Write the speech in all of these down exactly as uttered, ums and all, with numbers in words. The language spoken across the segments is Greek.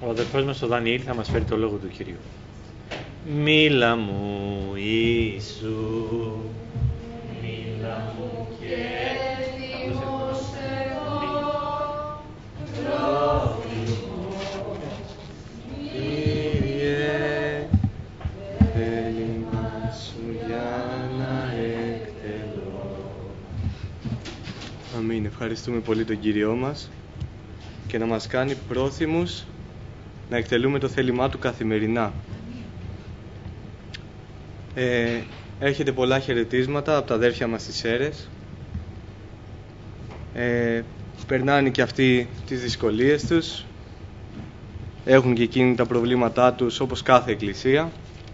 Ο αδερφός μας ο Δανιήλ θα μας φέρει το λόγο του Κυρίου. Μίλα μου Ιησού, μίλα μου και Κύριε, θέλημα σου για να εκτελώ. Αμήν. Ευχαριστούμε πολύ τον Κύριό μας και να μας κάνει πρόθυμους να εκτελούμε το θέλημά Του καθημερινά. Ε, έχετε πολλά χαιρετίσματα από τα αδέρφια μας στις Σέρρες. Ε, περνάνε και αυτοί τις δυσκολίες τους. Έχουν και εκείνοι τα προβλήματά τους όπως κάθε εκκλησία.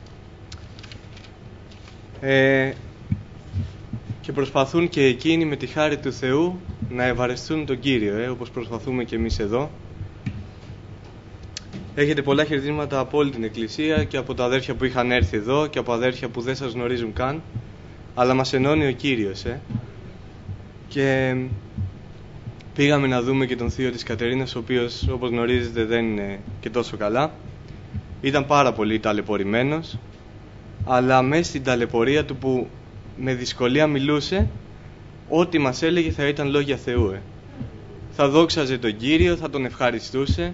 Ε, και προσπαθούν και εκείνοι με τη χάρη του Θεού να ευαρεστούν τον Κύριο, ε, όπως προσπαθούμε και εμείς εδώ. Έχετε πολλά χαιρετίσματα από όλη την εκκλησία και από τα αδέρφια που είχαν έρθει εδώ και από αδέρφια που δεν σας γνωρίζουν καν, αλλά μας ενώνει ο Κύριος, ε. Και πήγαμε να δούμε και τον θείο της Κατερίνας, ο οποίος, όπως γνωρίζετε, δεν είναι και τόσο καλά. Ήταν πάρα πολύ ταλαιπωρημένος, αλλά μέσα στην ταλαιπωρία του που με δυσκολία μιλούσε, ό,τι μας έλεγε θα ήταν λόγια Θεού, ε. Θα δόξαζε τον Κύριο, θα τον ευχαριστούσε.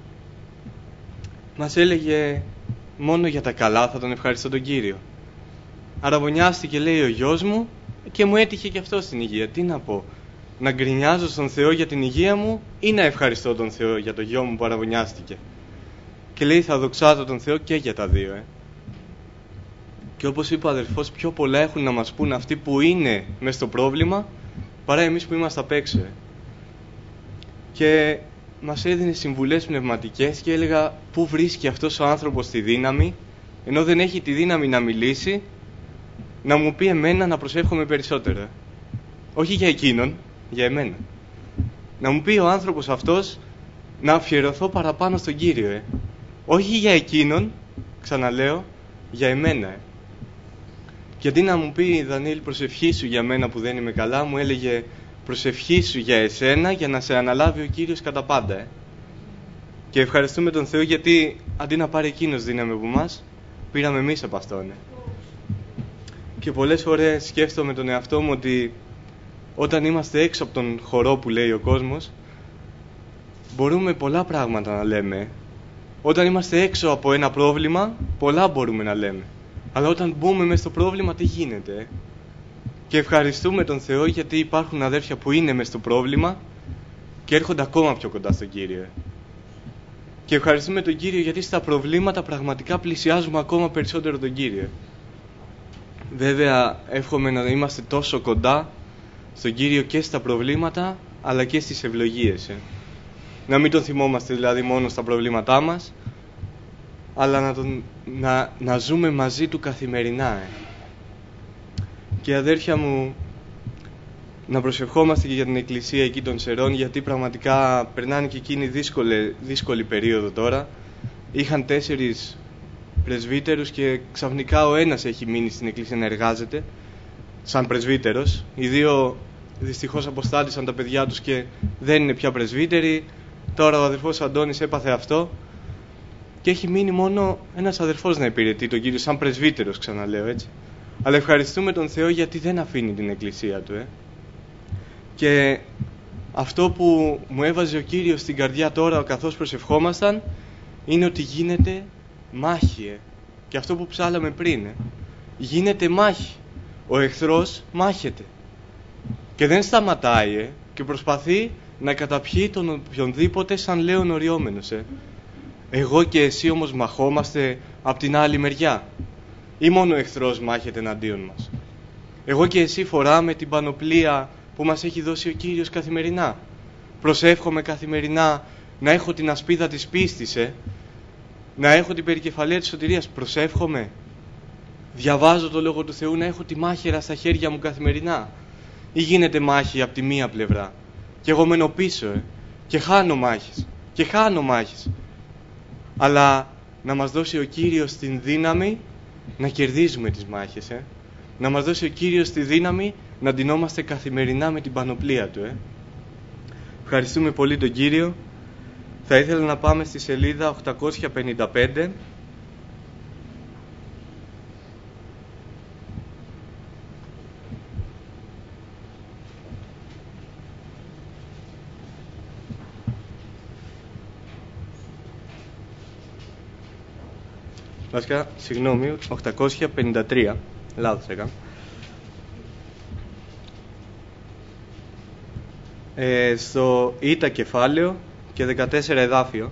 Μας έλεγε μόνο για τα καλά θα τον ευχαριστώ τον Κύριο. Αραβωνιάστηκε, λέει, ο γιος μου και μου έτυχε και αυτό στην υγεία. Τι να πω, να γκρινιάζω στον Θεό για την υγεία μου ή να ευχαριστώ τον Θεό για το γιο μου που αραβωνιάστηκε? Και λέει θα δοξάζω τον Θεό και για τα δύο, ε. Και όπως είπε ο αδερφός, πιο πολλά έχουν να μας πούν αυτοί που είναι μες στο πρόβλημα παρά εμείς που είμαστε απ' έξω, ε. Και μας έδινε συμβουλές πνευματικές και έλεγα πού βρίσκει αυτός ο άνθρωπος τη δύναμη, ενώ δεν έχει τη δύναμη να μιλήσει, να μου πει εμένα να προσεύχομαι περισσότερο. Όχι για εκείνον, για εμένα. Να μου πει ο άνθρωπος αυτός να αφιερωθώ παραπάνω στον Κύριο, ε. Όχι για εκείνον, ξαναλέω, για εμένα, ε. Και αντί να μου πει Δανιήλ προσευχήσου για μένα που δεν είμαι καλά, μου έλεγε προσευχήσου για εσένα για να σε αναλάβει ο Κύριος κατά πάντα, ε. Και ευχαριστούμε τον Θεό γιατί αντί να πάρει εκείνος δύναμη από μας, πήραμε εμείς από αυτόν, ε. Και πολλές φορές σκέφτομαι τον εαυτό μου ότι όταν είμαστε έξω από τον χορό που λέει ο κόσμος, μπορούμε πολλά πράγματα να λέμε. Όταν είμαστε έξω από ένα πρόβλημα, πολλά μπορούμε να λέμε. Αλλά όταν μπούμε μες στο πρόβλημα, τι γίνεται, ε? Και ευχαριστούμε τον Θεό γιατί υπάρχουν αδέρφια που είναι μες στο πρόβλημα και έρχονται ακόμα πιο κοντά στον Κύριο. Και ευχαριστούμε τον Κύριο γιατί στα προβλήματα πραγματικά πλησιάζουμε ακόμα περισσότερο τον Κύριο. Βέβαια, εύχομαι να είμαστε τόσο κοντά στον Κύριο και στα προβλήματα, αλλά και στις ευλογίες, ε. Να μην τον θυμόμαστε δηλαδή μόνο στα προβλήματά μας, αλλά να, τον, να, να ζούμε μαζί Του καθημερινά, ε. Και αδέρφια μου, να προσευχόμαστε και για την εκκλησία εκεί των Σερών, γιατί πραγματικά περνάνε και εκείνη δύσκολη, δύσκολη περίοδο τώρα. Είχαν τέσσερις πρεσβύτερους και ξαφνικά ο ένας έχει μείνει στην εκκλησία να εργάζεται σαν πρεσβύτερος. Οι δύο δυστυχώς αποστάτησαν τα παιδιά τους και δεν είναι πια πρεσβύτεροι. Τώρα ο αδερφός Αντώνης έπαθε αυτό και έχει μείνει μόνο ένας αδερφός να υπηρετεί τον Κύριο σαν πρεσβύτερος, ξαναλέω έτσι. Αλλά ευχαριστούμε τον Θεό γιατί δεν αφήνει την εκκλησία Του, ε. Και αυτό που μου έβαζε ο Κύριος στην καρδιά τώρα καθώς προσευχόμασταν είναι ότι γίνεται μάχη, ε. Και αυτό που ψάλαμε πριν, ε. Γίνεται μάχη. Ο εχθρός μάχεται και δεν σταματάει, ε. Και προσπαθεί να καταπιεί τον οποιονδήποτε σαν λέον οριόμενος, ε. Εγώ και εσύ όμως μαχόμαστε από την άλλη μεριά ή μόνο ο εχθρός μάχεται εναντίον μας? Εγώ και εσύ φοράμε την πανοπλία που μας έχει δώσει ο Κύριος καθημερινά. Προσεύχομαι καθημερινά να έχω την ασπίδα της πίστης, ε. Να έχω την περικεφαλαία της σωτηρίας. Προσεύχομαι. Διαβάζω το Λόγο του Θεού να έχω τη μάχαιρα στα χέρια μου καθημερινά. Ή γίνεται μάχη από τη μία πλευρά και εγώ μένω πίσω, ε. Και χάνω μάχες. Και χάνω μάχες. Αλλά να μας δώσει ο Κύριος την δύναμη να κερδίζουμε τις μάχες, ε. Να μας δώσει ο Κύριος τη δύναμη να ντυνόμαστε καθημερινά με την πανοπλία Του, ε. Ευχαριστούμε πολύ τον Κύριο Θα ήθελα να πάμε στη σελίδα οκτακόσια πενήντα πέντε. Βασικά, συγγνώμη, οκτακόσια πενήντα τρία. Λάθος έκανα. Ε, στο Ήτα κεφάλαιο και δεκατέσσερα εδάφιο.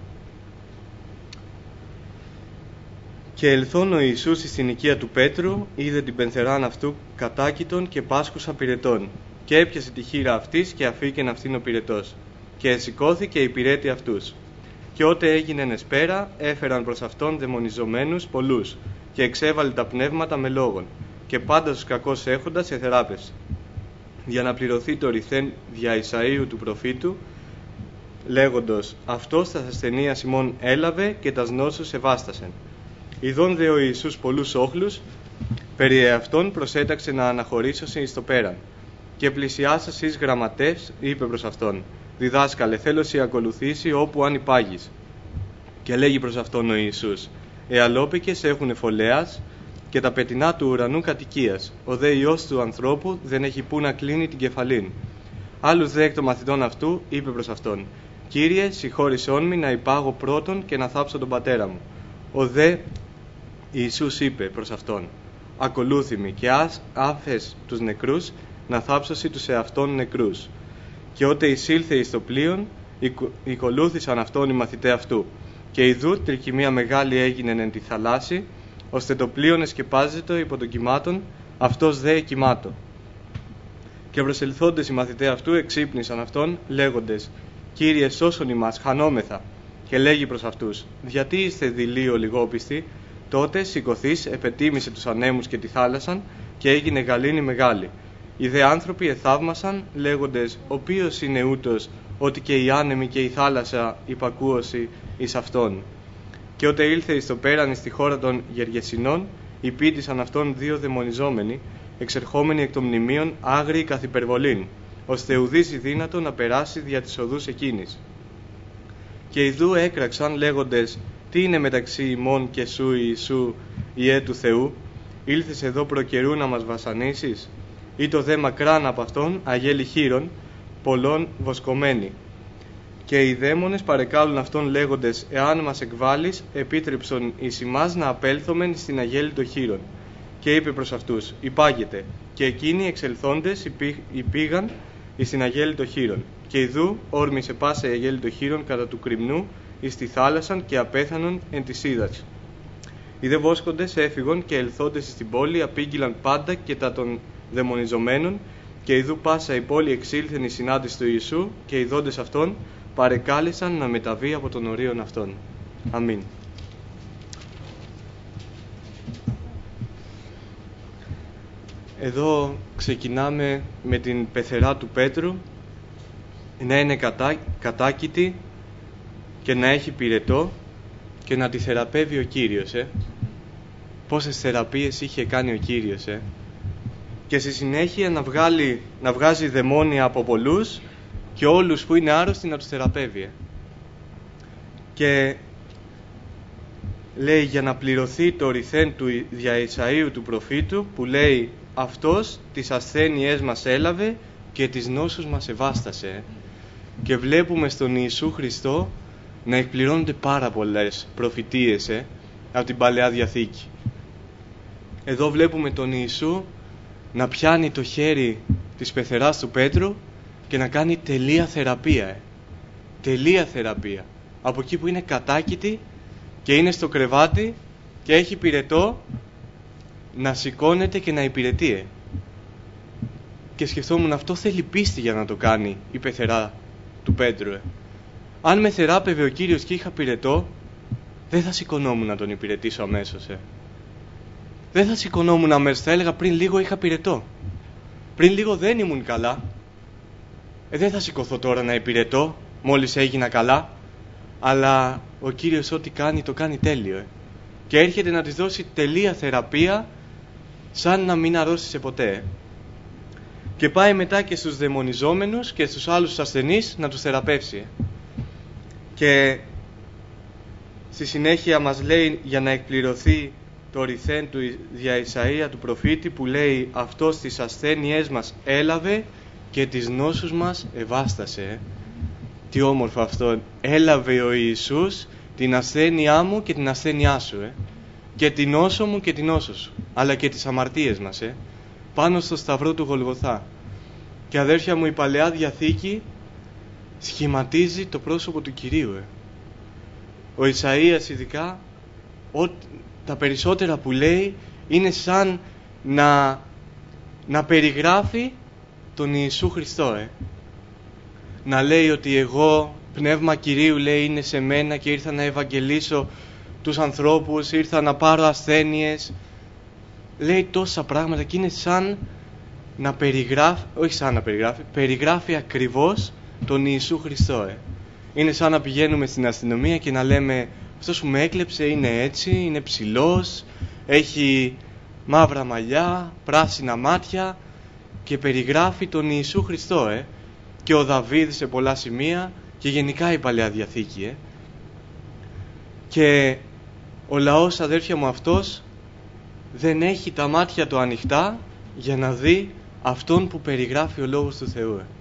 Και ελθόν ο Ιησούς στην οικία του Πέτρου, είδε την πενθεράν αυτού κατάκητον και πάσκουσα πυρετών. Και έπιασε τη χείρα αυτής και αφήκεν αυτήν ο πυρετός. Και εσηκώθηκε η πυρέτη αυτούς. Και ότε έγινεν εσπέρα, έφεραν προς αυτόν δαιμονιζομένους πολλούς, και εξέβαλε τα πνεύματα με λόγων, και πάντα τους κακώς έχοντας εθεράπευσε. Για να πληρωθεί το ρηθέν δια Ισαΐου του προφήτου, λέγοντος, αυτός τα ασθενεία ημών έλαβε και τας νόσους ευάστασεν. Ιδών δε ο Ιησούς πολλούς όχλους, περί εαυτόν προσέταξε να αναχωρήσωσε εις το πέραν. Και πλησιάσας εις γραμματεύς, είπε προς αυτόν, διδάσκαλε, θέλω σοι ακολουθήσει όπου αν υπάγεις. Και λέγει προς αυτόν ο Ιησούς, εαλόπικες έχουν φωλέας και τα πετεινά του ουρανού κατοικίας. Ο δε Υιός του ανθρώπου δεν έχει που να κλείνει την κεφαλήν. Άλλους δε εκ των μαθητών αυτού είπε προς αυτόν, Κύριε, συγχώρησόν μη να υπάγω πρώτον και να θάψω τον πατέρα μου. Ο δε Ιησούς είπε προς αυτόν, ακολούθη μη και ας άφες τους νεκρούς να θάψωσι τους εαυτών νεκρούς. Και ότε εισήλθε εις το πλοίον, οικολούθησαν αυτόν οι μαθητέ αυτού. Και ιδού τρικυμία μεγάλη έγινεν εν τη θαλάσση, ώστε το πλοίον εσκεπάζεται υπό των κυμάτων, αυτός δε εκυμάτω. Και προσελθόντες οι μαθητέ αυτού εξύπνησαν αυτόν, λέγοντες, Κύριε, σώσον ημάς, χανόμεθα. Και λέγει προς αυτούς, γιατί είστε δειλοί λιγόπιστοι? Τότε σηκωθείς, επετίμησε τους ανέμους και τη θάλασσαν, και έγινε γαλήνη μεγάλη. Οι δε άνθρωποι εθαύμασαν, λέγοντες, ο ποιος είναι ούτως, ότι και οι άνεμοι και η θάλασσα υπακούωση εις αυτόν. Και ότε ήλθε εις το πέραν εις τη χώρα των Γεργεσινών, υπήτησαν αυτόν δύο δαιμονιζόμενοι, εξερχόμενοι εκ των μνημείων άγριοι καθ' υπερβολήν, ώστε ουδείς δύνατο να περάσει δια της οδούς εκείνης. Και ιδού έκραξαν, λέγοντες, τι είναι μεταξύ ημών και σου Ιησού, Υιέ του Θεού, ήλθες εδώ προκαιρού να μας βασανίσεις? Ή το δε μακράν από αυτόν αγέλη χείρων, πολλών βοσκομένοι. Και οι δαίμονες παρεκάλουν αυτόν λέγοντες, εάν μας εκβάλεις, επίτρεψον εις ημάς να απέλθομεν στην αγέλη των χείρων. Και είπε προς αυτούς, υπάγετε. Και εκείνοι εξελθόντες υπήγαν εις την αγέλη των χείρων. Και ιδού όρμησε πάσα η αγέλη των χείρων κατά του κρυμνού εις τη θάλασσαν και απέθανον εν της ύδατη. Οι δε βόσκοντες έφυγον και ελθόντες στην πόλη απήγγειλαν πάντα και τα των δαιμονιζομένων, και ιδού πάσα η πόλη εξήλθεν η συνάντηση του Ιησού, και οι δόντες αυτών παρεκάλεσαν να μεταβεί από τον ορίον αυτών. Αμήν. Εδώ ξεκινάμε με την πεθερά του Πέτρου να είναι κατά, κατάκητη και να έχει πυρετό και να τη θεραπεύει ο Κύριος. Ε. Πόσες θεραπείες είχε κάνει ο Κύριος. Ε. Και στη συνέχεια να, βγάλει, να βγάζει δαιμόνια από πολλούς και όλους που είναι άρρωστοι να τους θεραπεύει. Ε. Και λέει για να πληρωθεί το ρηθέν του δια Ισαΐου του προφήτου που λέει αυτός τις ασθένειές μας έλαβε και τις νόσους μας ευάστασε. Και βλέπουμε στον Ιησού Χριστό να εκπληρώνονται πάρα πολλές προφητείες ε, από την Παλαιά Διαθήκη. Εδώ βλέπουμε τον Ιησού να πιάνει το χέρι της πεθεράς του Πέτρου και να κάνει τελεία θεραπεία. Ε. Τελεία θεραπεία. Από εκεί που είναι κατάκητη και είναι στο κρεβάτι και έχει πυρετό, να σηκώνεται και να υπηρετεί. Ε. Και σκεφτόμουν, αυτό θέλει πίστη για να το κάνει η πεθερά του Πέτρου. Ε. Αν με θεράπευε ο Κύριος και είχα πυρετό, δεν θα σηκωνόμουν να τον υπηρετήσω αμέσως. Ε. Δεν θα σηκωνόμουν αμέσως, θα έλεγα πριν λίγο είχα πυρετό. Πριν λίγο δεν ήμουν καλά. Ε, δεν θα σηκωθώ τώρα να υπηρετώ, μόλις έγινα καλά. Αλλά ο Κύριος ό,τι κάνει, το κάνει τέλειο. Ε. Και έρχεται να της δώσει τελεία θεραπεία, σαν να μην αρρώστησε ποτέ. Ε. Και πάει μετά και στους δαιμονιζόμενους και στους άλλους ασθενείς να τους θεραπεύσει. Ε. Και στη συνέχεια μας λέει για να εκπληρωθεί το ρηθέν του δια Ισαΐα του προφήτη, που λέει «Αυτός τις ασθένειές μας έλαβε και τις νόσους μας ευάστασε». Τι όμορφο αυτό. Έλαβε ο Ιησούς την ασθένειά μου και την ασθένειά σου, ε. και την νόσο μου και την νόσο σου, αλλά και τις αμαρτίες μας, ε. πάνω στο σταυρό του Γολγοθά. Και αδέρφια μου, η Παλαιά Διαθήκη σχηματίζει το πρόσωπο του Κυρίου, ε. Ο Ισαΐας ειδικά, ό, τα περισσότερα που λέει είναι σαν να, να περιγράφει τον Ιησού Χριστό, ε. να λέει ότι εγώ, πνεύμα Κυρίου, λέει, είναι σε μένα και ήρθα να ευαγγελίσω τους ανθρώπους, ήρθα να πάρω ασθένειες. Λέει τόσα πράγματα και είναι σαν να περιγράφει, όχι σαν να περιγράφει, περιγράφει ακριβώς τον Ιησού Χριστό, ε. Είναι σαν να πηγαίνουμε στην αστυνομία και να λέμε αυτός που με έκλεψε είναι έτσι, είναι ψηλός, έχει μαύρα μαλλιά, πράσινα μάτια, και περιγράφει τον Ιησού Χριστό, ε. και ο Δαβίδ σε πολλά σημεία και γενικά η Παλαιά Διαθήκη, ε. και ο λαός, αδέρφια μου, αυτός δεν έχει τα μάτια του ανοιχτά για να δει αυτόν που περιγράφει ο Λόγος του Θεού, ε.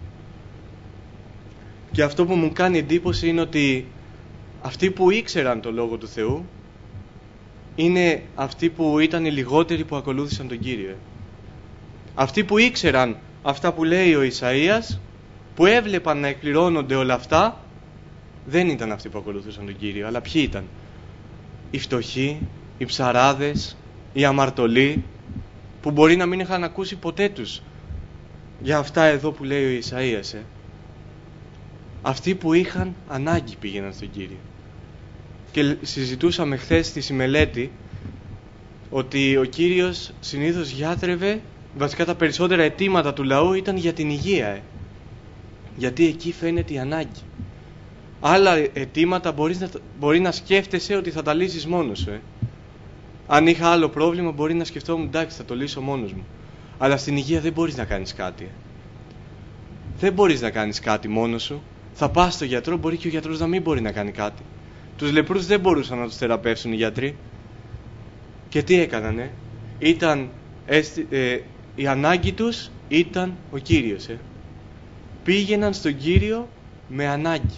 Και αυτό που μου κάνει εντύπωση είναι ότι αυτοί που ήξεραν το Λόγο του Θεού είναι αυτοί που ήταν οι λιγότεροι που ακολούθησαν τον Κύριο, ε. Αυτοί που ήξεραν αυτά που λέει ο Ισαΐας, που έβλεπαν να εκπληρώνονται όλα αυτά, δεν ήταν αυτοί που ακολουθούσαν τον Κύριο. Αλλά ποιοι ήταν? Οι φτωχοί, οι ψαράδες, οι αμαρτωλοί, που μπορεί να μην είχαν ακούσει ποτέ τους για αυτά εδώ που λέει ο Ισαΐας, ε. Αυτοί που είχαν ανάγκη πήγαιναν στον Κύριο. Και συζητούσαμε χθες στη μελέτη ότι ο Κύριος συνήθως γιάτρευε, βασικά τα περισσότερα αιτήματα του λαού ήταν για την υγεία, ε. γιατί εκεί φαίνεται η ανάγκη. Άλλα αιτήματα μπορείς να, μπορεί να σκέφτεσαι ότι θα τα λύσεις μόνος σου, ε. Αν είχα άλλο πρόβλημα μπορεί να σκεφτόμουν εντάξει, θα το λύσω μόνος μου. Αλλά στην υγεία δεν μπορείς να κάνεις κάτι, ε. Δεν μπορείς να κάνεις κάτι μόνος σου. Θα πας στο γιατρό, μπορεί και ο γιατρός να μην μπορεί να κάνει κάτι. Τους λεπρούς δεν μπορούσαν να τους θεραπεύσουν οι γιατροί. Και τι έκανανε? Ήταν, ε, η ανάγκη τους ήταν ο Κύριος, ε. Πήγαιναν στον Κύριο με ανάγκη.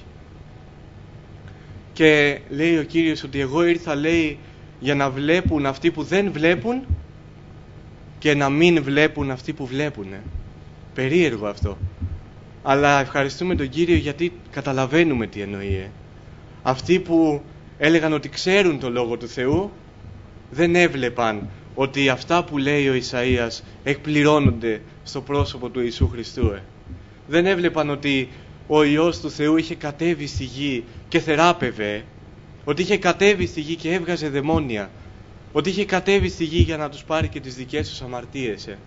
Και λέει ο Κύριος ότι εγώ ήρθα, λέει, για να βλέπουν αυτοί που δεν βλέπουν και να μην βλέπουν αυτοί που βλέπουν, ε. Περίεργο αυτό. Αλλά ευχαριστούμε τον Κύριο γιατί καταλαβαίνουμε τι εννοεί, ε. Αυτοί που έλεγαν ότι ξέρουν το Λόγο του Θεού δεν έβλεπαν ότι αυτά που λέει ο Ισαΐας εκπληρώνονται στο πρόσωπο του Ιησού Χριστού, ε. Δεν έβλεπαν ότι ο Υιός του Θεού είχε κατέβει στη γη και θεράπευε, ε. Ότι είχε κατέβει στη γη και έβγαζε δαιμόνια, ότι είχε κατέβει στη γη για να τους πάρει και τις δικές τους αμαρτίες, ε.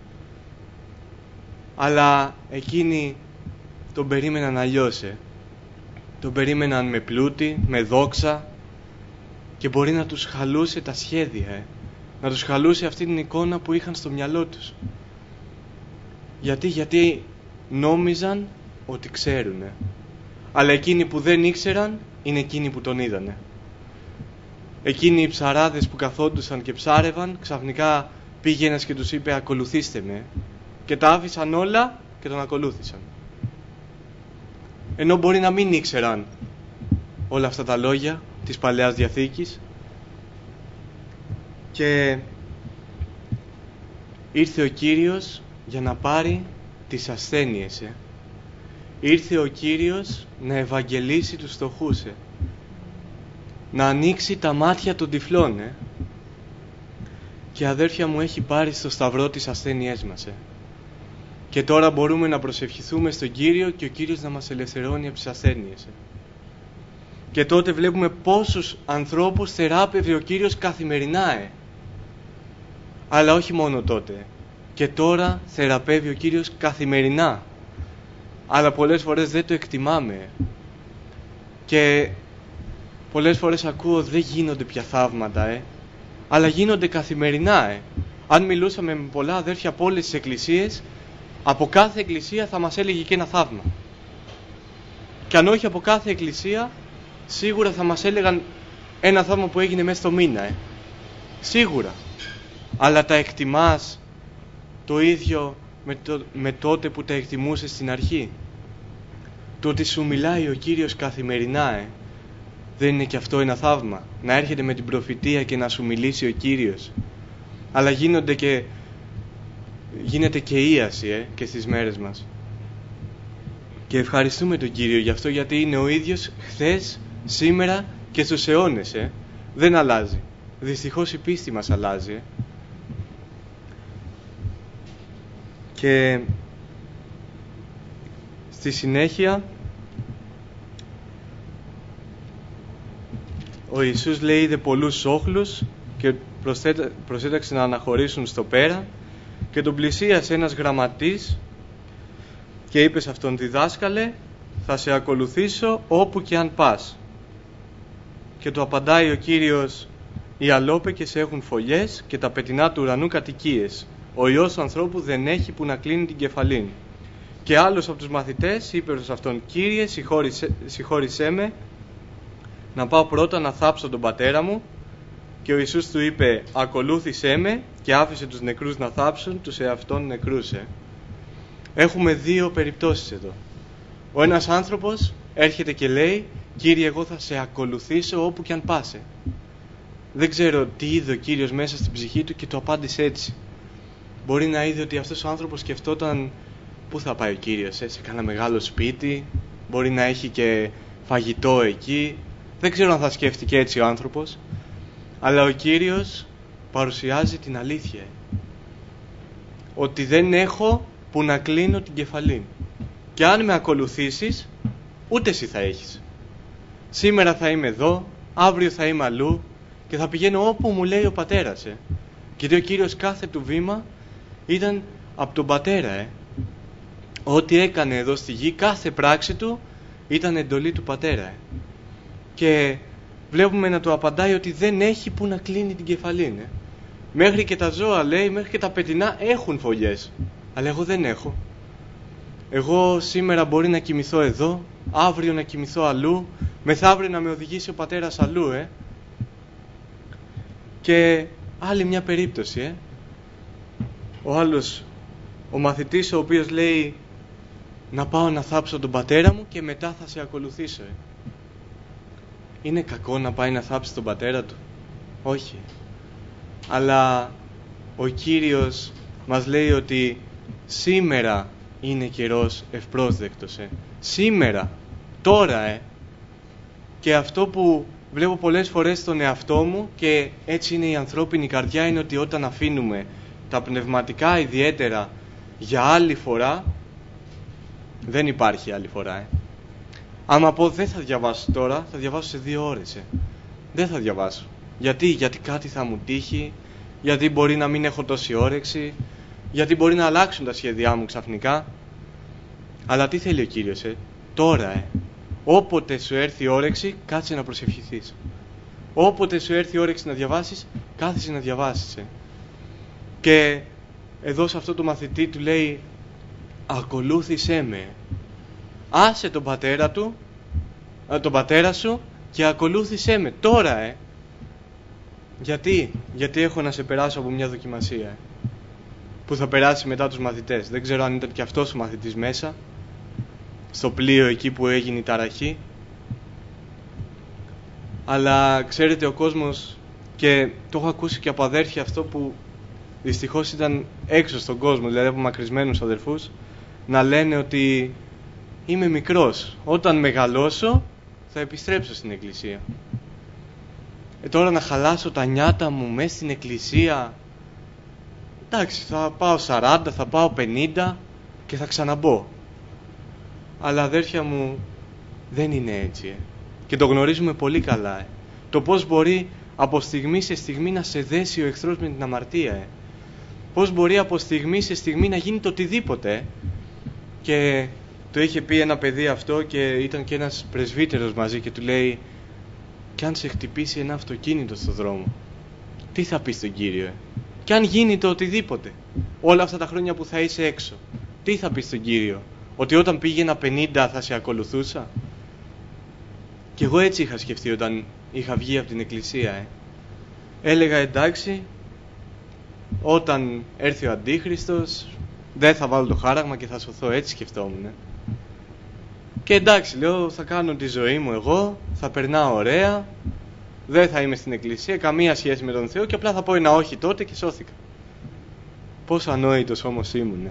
Αλλά εκείνοι τον περίμεναν αλλιώς, ε. Τον περίμεναν με πλούτη, με δόξα, και μπορεί να τους χαλούσε τα σχέδια, ε. να τους χαλούσε αυτή την εικόνα που είχαν στο μυαλό τους. Γιατί, γιατί νόμιζαν ότι ξέρουνε. Αλλά εκείνοι που δεν ήξεραν είναι εκείνοι που τον είδανε. Εκείνοι οι ψαράδες που καθόντουσαν και ψάρευαν, ξαφνικά πήγε ένας και τους είπε ακολουθήστε με, και τα άφησαν όλα και τον ακολούθησαν. Ενώ μπορεί να μην ήξεραν όλα αυτά τα λόγια της Παλαιάς Διαθήκης. Και ήρθε ο Κύριος για να πάρει τις ασθένειες, ε. Ήρθε ο Κύριος να ευαγγελίσει τους φτωχούς, ε. Να ανοίξει τα μάτια των τυφλών, ε. Και αδέρφια μου, έχει πάρει στο σταυρό τις ασθένειές μας, ε. Και τώρα μπορούμε να προσευχηθούμε στον Κύριο και ο Κύριος να μας ελευθερώνει από τις ασθένειες, ε. Και τότε βλέπουμε πόσους ανθρώπους θεράπευε ο Κύριος καθημερινά, ε. Αλλά όχι μόνο τότε. Και τώρα θεραπεύει ο Κύριος καθημερινά. Αλλά πολλές φορές δεν το εκτιμάμε. Και πολλές φορές ακούω δεν γίνονται πια θαύματα, ε. Αλλά γίνονται καθημερινά, ε. Αν μιλούσαμε με πολλά αδέρφια από όλες τις εκκλησίες, από κάθε εκκλησία θα μας έλεγε και ένα θαύμα. Και αν όχι από κάθε εκκλησία, σίγουρα θα μας έλεγαν ένα θαύμα που έγινε μέσα στο μήνα, ε. Σίγουρα. Αλλά τα εκτιμάς το ίδιο με, το, με τότε που τα εκτιμούσες στην αρχή? Το ότι σου μιλάει ο Κύριος καθημερινά, ε. Δεν είναι και αυτό ένα θαύμα? Να έρχεται με την προφητεία και να σου μιλήσει ο Κύριος. Αλλά γίνονται και, γίνεται και ίαση, ε, και στις μέρες μας. Και ευχαριστούμε τον Κύριο γι' αυτό, γιατί είναι ο ίδιος χθες, σήμερα και στους αιώνες, ε. Δεν αλλάζει. Δυστυχώς η πίστη μας αλλάζει, ε. Και στη συνέχεια ο Ιησούς λέει είδε πολλούς όχλους και προσέταξε να αναχωρήσουν στο πέρα, και τον πλησίασε ένας γραμματής και είπε σε αυτόν: διδάσκαλε, θα σε ακολουθήσω όπου και αν πας. Και του απαντάει ο Κύριος: οι αλόπεκες έχουν φωλιές και τα πετεινά του ουρανού κατοικίες. Ο Υιός του ανθρώπου δεν έχει που να κλείνει την κεφαλήν. Και άλλος από τους μαθητές είπε προς αυτόν: Κύριε, συγχώρησέ, συγχώρησέ με να πάω πρώτα να θάψω τον πατέρα μου. Και ο Ιησούς του είπε: ακολούθησέ με, και άφησε τους νεκρούς να θάψουν τους εαυτόν νεκρούς. ε. Έχουμε δύο περιπτώσεις εδώ. Ο ένας άνθρωπος έρχεται και λέει: Κύριε, εγώ θα σε ακολουθήσω όπου και αν πας. ε. Δεν ξέρω τι είδε ο Κύριος μέσα στην ψυχή του και το απάντησε έτσι. Μπορεί να είδε ότι αυτός ο άνθρωπος σκεφτόταν πού θα πάει ο Κύριος, ε, σε κάνα μεγάλο σπίτι, μπορεί να έχει και φαγητό εκεί. Δεν ξέρω αν θα σκέφτηκε έτσι ο άνθρωπος. Αλλά ο Κύριος παρουσιάζει την αλήθεια. Ότι δεν έχω που να κλείνω την κεφαλή. Και αν με ακολουθήσεις, ούτε εσύ θα έχεις. Σήμερα θα είμαι εδώ, αύριο θα είμαι αλλού και θα πηγαίνω όπου μου λέει ο πατέρας. Ε. Γιατί ο Κύριος κάθε του βήμα ήταν από τον πατέρα. Ε. Ό,τι έκανε εδώ στη γη, κάθε πράξη του ήταν εντολή του πατέρα. Ε. Και βλέπουμε να του απαντάει ότι δεν έχει που να κλείνει την κεφαλή. Ε. Μέχρι και τα ζώα, λέει, μέχρι και τα πετεινά έχουν φωλιές. Αλλά εγώ δεν έχω. Εγώ σήμερα μπορεί να κοιμηθώ εδώ, αύριο να κοιμηθώ αλλού, μεθαύριο να με οδηγήσει ο πατέρας αλλού. Ε. Και άλλη μια περίπτωση. Ε. Ο άλλος, ο μαθητής, ο οποίος λέει να πάω να θάψω τον πατέρα μου και μετά θα σε ακολουθήσω. Ε. Είναι κακό να πάει να θάψει τον πατέρα του? Όχι. Αλλά ο Κύριος μας λέει ότι σήμερα είναι καιρός ευπρόσδεκτος. Ε. Σήμερα, τώρα. Ε. Και αυτό που βλέπω πολλές φορές στον εαυτό μου, και έτσι είναι η ανθρώπινη καρδιά, είναι ότι όταν αφήνουμε τα πνευματικά ιδιαίτερα για άλλη φορά, δεν υπάρχει άλλη φορά. Ε. Άμα πω δεν θα διαβάσω τώρα, θα διαβάσω σε δύο ώρες. Ε. Δεν θα διαβάσω. Γιατί? Γιατί κάτι θα μου τύχει, γιατί μπορεί να μην έχω τόση όρεξη, γιατί μπορεί να αλλάξουν τα σχέδιά μου ξαφνικά. Αλλά τι θέλει ο Κύριος? Ε? Τώρα, ε. Όποτε σου έρθει η όρεξη, κάτσε να προσευχηθείς. Όποτε σου έρθει η όρεξη να διαβάσεις, κάθεσαι να διαβάσεις. Ε. Και εδώ σε αυτό το μαθητή του λέει: ακολούθησέ με. Άσε τον πατέρα του, τον πατέρα σου και ακολούθησέ με. Τώρα, ε. Γιατί? Γιατί έχω να σε περάσω από μια δοκιμασία, ε, που θα περάσει μετά τους μαθητές. Δεν ξέρω αν ήταν και αυτός ο μαθητής μέσα, στο πλοίο εκεί που έγινε η ταραχή. Αλλά ξέρετε, ο κόσμος, και το έχω ακούσει και από αδέρφια αυτό που δυστυχώς ήταν έξω στον κόσμο, δηλαδή από μακρισμένους αδερφούς, να λένε ότι είμαι μικρός, όταν μεγαλώσω θα επιστρέψω στην εκκλησία. Ε, τώρα να χαλάσω τα νιάτα μου μέσα στην εκκλησία, εντάξει, θα πάω σαράντα, θα πάω πενήντα και θα ξαναμπω. Αλλά αδέρφια μου, δεν είναι έτσι. Ε. Και το γνωρίζουμε πολύ καλά. Ε. Το πώς μπορεί από στιγμή σε στιγμή να σε δέσει ο εχθρός με την αμαρτία. Ε. Πώς μπορεί από στιγμή σε στιγμή να γίνει το οτιδήποτε. Ε. Και το είχε πει ένα παιδί αυτό, και ήταν και ένας πρεσβύτερος μαζί, και του λέει: κι αν σε χτυπήσει ένα αυτοκίνητο στο δρόμο, τι θα πεις στον Κύριο? Ε? Κι αν γίνει το οτιδήποτε, όλα αυτά τα χρόνια που θα είσαι έξω, τι θα πεις στον Κύριο? Ότι όταν πήγαινα πενήντα θα σε ακολουθούσα? Και εγώ έτσι είχα σκεφτεί όταν είχα βγει από την εκκλησία. Ε. Έλεγα εντάξει, όταν έρθει ο Αντίχριστος δεν θα βάλω το χάραγμα και θα σωθώ, έτσι σκεφτόμουν. Ε. Και εντάξει, λέω, θα κάνω τη ζωή μου εγώ, θα περνάω ωραία, δεν θα είμαι στην εκκλησία, καμία σχέση με τον Θεό και απλά θα πω ένα όχι τότε και σώθηκα. Πόσο ανόητος όμως ήμουν.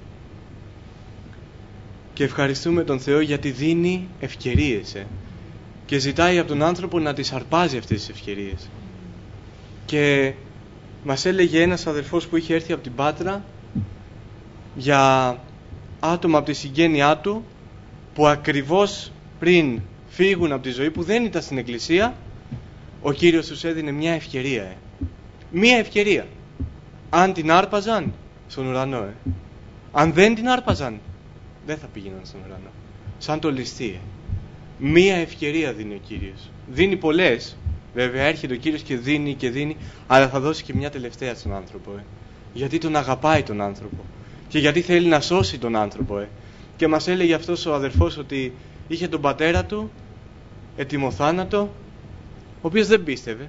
Και ευχαριστούμε τον Θεό γιατί δίνει ευκαιρίες ε. και ζητάει από τον άνθρωπο να τις αρπάζει αυτές τις ευκαιρίες. Και μας έλεγε ένας αδερφός που είχε έρθει από την Πάτρα για άτομα από τη συγγένειά του που ακριβώς πριν φύγουν από τη ζωή, που δεν ήταν στην εκκλησία, ο Κύριος τους έδινε μια ευκαιρία ε. μια ευκαιρία. Αν την άρπαζαν, στον ουρανό ε. αν δεν την άρπαζαν, δεν θα πήγαιναν στον ουρανό. Σαν το ληστή ε. Μία ευκαιρία δίνει ο Κύριος. Δίνει πολλές. Βέβαια έρχεται ο Κύριος και δίνει και δίνει, αλλά θα δώσει και μια τελευταία στον άνθρωπο ε. γιατί τον αγαπάει τον άνθρωπο και γιατί θέλει να σώσει τον άνθρωπο ε. Και μας έλεγε αυτός ο αδερφός ότι είχε τον πατέρα του ετοιμοθάνατο, ο οποίος δεν πίστευε,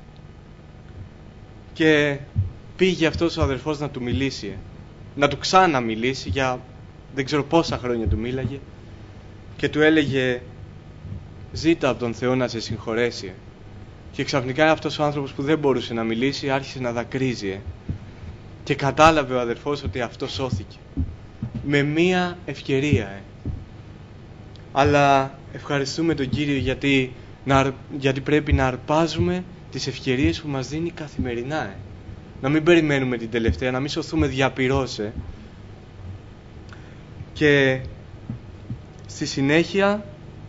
και πήγε αυτός ο αδερφός να του μιλήσει ε. να του ξαναμιλήσει, για δεν ξέρω πόσα χρόνια του μίλαγε, και του έλεγε ζήτα από τον Θεό να σε συγχωρέσει. Και ξαφνικά αυτός ο άνθρωπος που δεν μπορούσε να μιλήσει άρχισε να δακρύζει και κατάλαβε ο αδερφός ότι αυτό σώθηκε με μία ευκαιρία ε. Αλλά ευχαριστούμε τον Κύριο γιατί, να, γιατί πρέπει να αρπάζουμε τις ευκαιρίες που μας δίνει καθημερινά ε. Να μην περιμένουμε την τελευταία, να μην σωθούμε διαπυρός ε. Και στη συνέχεια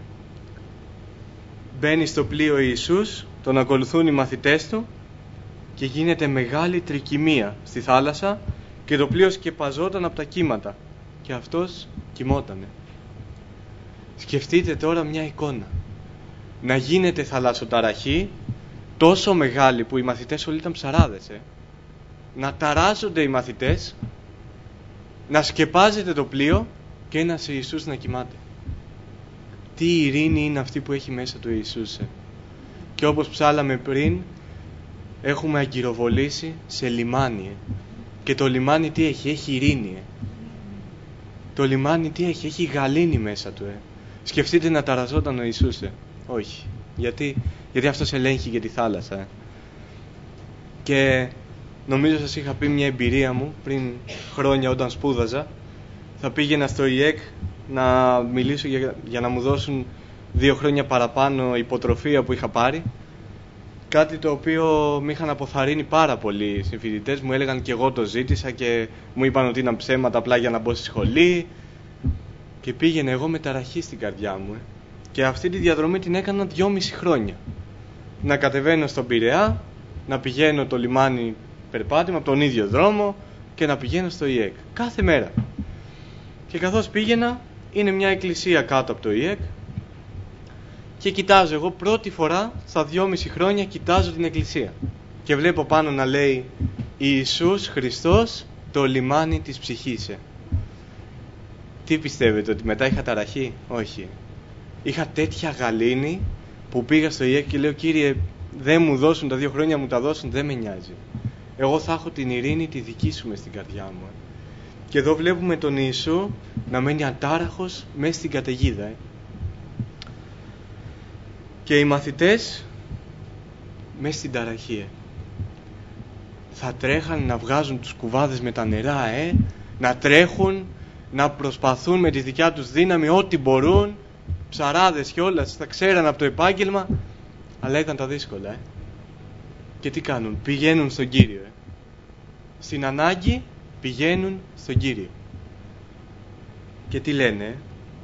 μπαίνει στο πλοίο Ιησούς, τον ακολουθούν οι μαθητές του και γίνεται μεγάλη τρικυμία στη θάλασσα και το πλοίο σκεπαζόταν από τα κύματα και αυτός κοιμότανε. Σκεφτείτε τώρα μια εικόνα. Να γίνεται θαλασσοταραχή τόσο μεγάλη που οι μαθητές όλοι ήταν ψαράδες ε. να ταράζονται οι μαθητές, να σκεπάζεται το πλοίο και ένας Ιησούς να κοιμάται. Τι ειρήνη είναι αυτή που έχει μέσα του Ιησούς ε. Και όπως ψάλαμε πριν, έχουμε αγκυροβολήσει σε λιμάνι ε. και το λιμάνι τι έχει, έχει ειρήνη ε. Το λιμάνι τι έχει, έχει γαλήνη μέσα του ε. Σκεφτείτε να ταραζόταν ο Ιησούς ε. Όχι, γιατί, γιατί αυτός ελέγχει και τη θάλασσα ε. Και νομίζω σας είχα πει μια εμπειρία μου πριν χρόνια όταν σπούδαζα. Θα πήγαινα στο ΙΕΚ να μιλήσω για, για να μου δώσουν δύο χρόνια παραπάνω υποτροφία που είχα πάρει. Κάτι το οποίο με είχαν αποθαρρύνει πάρα πολύ οι συμφοιτητές μου. Έλεγαν και εγώ το ζήτησα και μου είπαν ότι ήταν ψέματα απλά για να μπω στη σχολή. Και πήγαινα εγώ με ταραχή στην καρδιά μου. Ε. Και αυτή τη διαδρομή την έκανα δυόμιση χρόνια. Να κατεβαίνω στον Πειραιά, να πηγαίνω το λιμάνι περπάτημα από τον ίδιο δρόμο και να πηγαίνω στο ΙΕΚ. Κάθε μέρα. Και καθώς πήγαινα, είναι μια εκκλησία κάτω από το ΙΕΚ και κοιτάζω εγώ πρώτη φορά στα δυόμιση χρόνια, κοιτάζω την εκκλησία και βλέπω πάνω να λέει Ιησούς Χριστός, το λιμάνι της ψυχής. Τι πιστεύετε, ότι μετά είχα ταραχή? Όχι. Είχα τέτοια γαλήνη που πήγα στο ΙΕΚ και λέω Κύριε, δεν μου δώσουν τα δύο χρόνια, μου τα δώσουν, δεν με νοιάζει. Εγώ θα έχω την ειρήνη τη δική σου μες στην καρδιά μου. Και εδώ βλέπουμε τον Ιησού να μένει ατάραχος μέσα στην καταιγίδα. Ε. Και οι μαθητές μέσα στην ταραχή. Ε. Θα τρέχαν να βγάζουν τους κουβάδες με τα νερά, ε. να τρέχουν, να προσπαθούν με τη δικιά τους δύναμη ό,τι μπορούν. Ψαράδες κιόλας, θα ξέραν από το επάγγελμα, αλλά ήταν τα δύσκολα. Ε. Και τι κάνουν? Πηγαίνουν στον Κύριο. Ε. Στην ανάγκη πηγαίνουν στον Κύριο. Και τι λένε?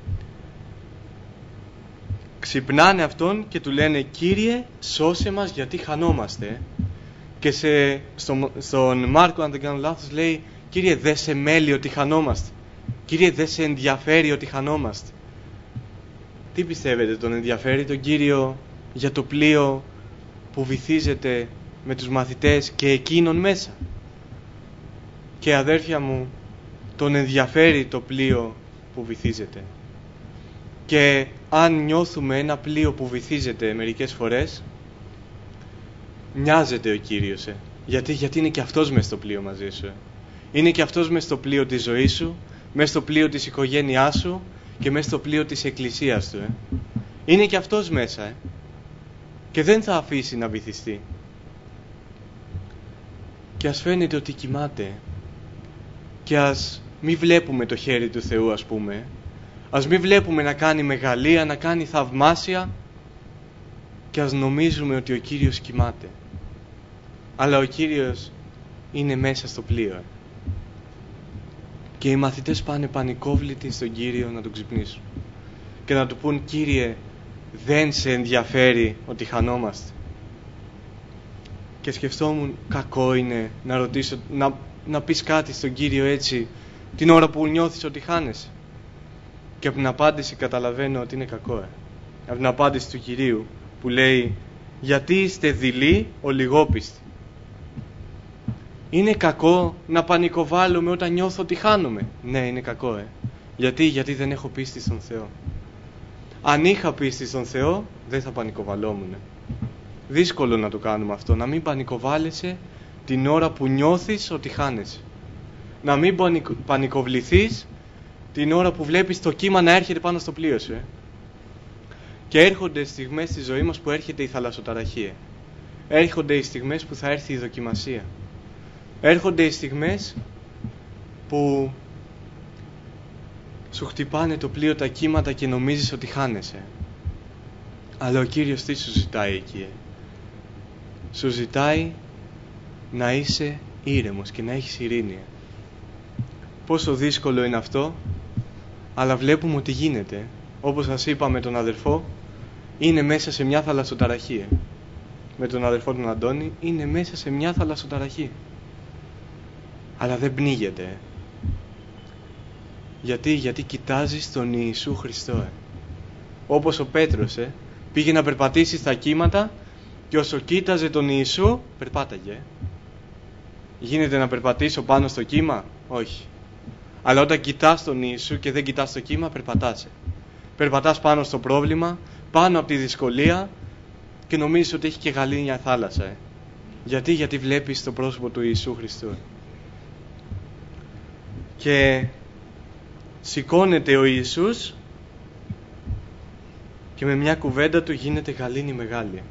Ξυπνάνε αυτόν και του λένε Κύριε, σώσε μας γιατί χανόμαστε. Και σε, στο, στον Μάρκο, αν δεν κάνω λάθος, λέει Κύριε, δεν σε μέλει ότι χανόμαστε. Κύριε, δεν σε ενδιαφέρει ότι χανόμαστε. Τι πιστεύετε, τον ενδιαφέρει τον Κύριο για το πλοίο που βυθίζεται με τους μαθητές και εκείνον μέσα? Και αδέρφια μου, τον ενδιαφέρει το πλοίο που βυθίζεται. Και αν νιώθουμε ένα πλοίο που βυθίζεται μερικές φορές, Νοιάζεται ο Κύριος, ε. Γιατί, γιατί είναι και αυτός μες στο πλοίο μαζί σου, ε. Είναι και αυτός μες στο πλοίο της ζωής σου, μες στο πλοίο της οικογένειάς σου και μες στο πλοίο της εκκλησίας του, ε. Είναι και αυτός μέσα, ε. Και δεν θα αφήσει να βυθιστεί. Και ας φαίνεται ότι κοιμάται, και ας μη βλέπουμε το χέρι του Θεού, ας πούμε, ας μη βλέπουμε να κάνει μεγαλεία, να κάνει θαυμάσια, και ας νομίζουμε ότι ο Κύριος κοιμάται. Αλλά ο Κύριος είναι μέσα στο πλοίο, ε. Και οι μαθητές πάνε πανικόβλητοι στον Κύριο να τον ξυπνήσουν και να του πούν: Κύριε, δεν σε ενδιαφέρει ότι χανόμαστε? Και σκεφτόμουν, κακό είναι να ρωτήσω, να, να πεις κάτι στον Κύριο έτσι την ώρα που νιώθεις ότι χάνεσαι. Και από την απάντηση καταλαβαίνω ότι είναι κακό, ε. Από την απάντηση του Κυρίου που λέει: γιατί είστε δειλοί ολιγόπιστοι? Είναι κακό να πανικοβάλλομαι όταν νιώθω ότι χάνομαι? Ναι, είναι κακό, ε. Γιατί, γιατί δεν έχω πίστη στον Θεό. Αν είχα πίστη στον Θεό, δεν θα πανικοβαλλόμουν. Δύσκολο να το κάνουμε αυτό, να μην πανικοβάλλεσαι την ώρα που νιώθεις ότι χάνεσαι. Να μην πανικο... πανικοβληθείς την ώρα που βλέπεις το κύμα να έρχεται πάνω στο πλοίο σου, ε. Και έρχονται στιγμές στη ζωή μας που έρχεται η θαλασσοταραχή. Έρχονται οι στιγμές που θα έρθει η δοκιμασία. Έρχονται οι στιγμές που σου χτυπάνε το πλοίο τα κύματα και νομίζεις ότι χάνεσαι. Αλλά ο Κύριος τι σου ζητάει εκεί, ε? Σου ζητάει να είσαι ήρεμος και να έχεις ειρήνη. Πόσο δύσκολο είναι αυτό, αλλά βλέπουμε ότι γίνεται. Όπως σας είπα με τον αδερφό, είναι μέσα σε μια θαλασσοταραχή. Με τον αδερφό τον Αντώνη, είναι μέσα σε μια θαλασσοταραχή. Αλλά δεν πνίγεται. Γιατί, γιατί κοιτάζει τον Ιησού Χριστό, ε. Όπως ο Πέτρος, ε, πήγε να περπατήσει στα κύματα και όσο κοίταζε τον Ιησού, περπάταγε. Γίνεται να περπατήσω πάνω στο κύμα? Όχι. Αλλά όταν κοιτάς τον Ιησού και δεν κοιτάς το κύμα, περπατάς. Περπατάς πάνω στο πρόβλημα, πάνω από τη δυσκολία και νομίζεις ότι έχει και γαλήνια θάλασσα, ε. Γιατί, γιατί βλέπεις το πρόσωπο του Ιησού Χριστού. Και σηκώνεται ο Ιησούς και με μια κουβέντα του γίνεται γαλήνη μεγάλη.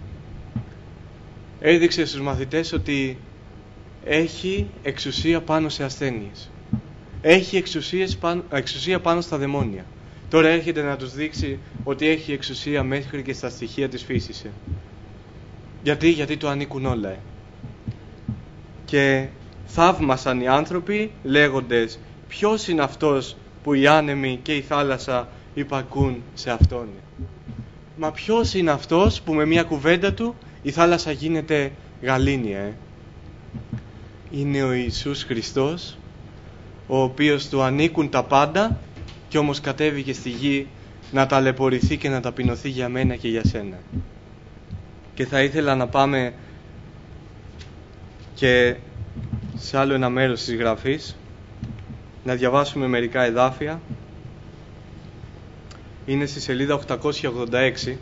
Έδειξε στους μαθητές ότι έχει εξουσία πάνω σε ασθένειες. Έχει εξουσίες πάνω, εξουσία πάνω στα δαιμόνια. Τώρα έρχεται να τους δείξει ότι έχει εξουσία μέχρι και στα στοιχεία της φύσης. Γιατί, γιατί του ανήκουν όλα. Ε. Και θαύμασαν οι άνθρωποι λέγοντες: ποιος είναι αυτός που οι άνεμοι και η θάλασσα υπακούν σε αυτόν? Μα ποιος είναι αυτός που με μια κουβέντα του η θάλασσα γίνεται γαλήνια? Ε? Είναι ο Ιησούς Χριστός, ο οποίος του ανήκουν τα πάντα και όμως κατέβηκε στη γη να ταλαιπωρηθεί και να ταπεινωθεί για μένα και για σένα. Και θα ήθελα να πάμε και σε άλλο ένα μέρος της Γραφής, να διαβάσουμε μερικά εδάφια. Είναι στη σελίδα οκτακόσια ογδόντα έξι.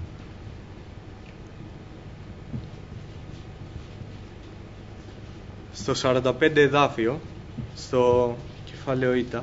Στο σαράντα πέντε εδάφιο, στο κεφάλαιο Ήτα.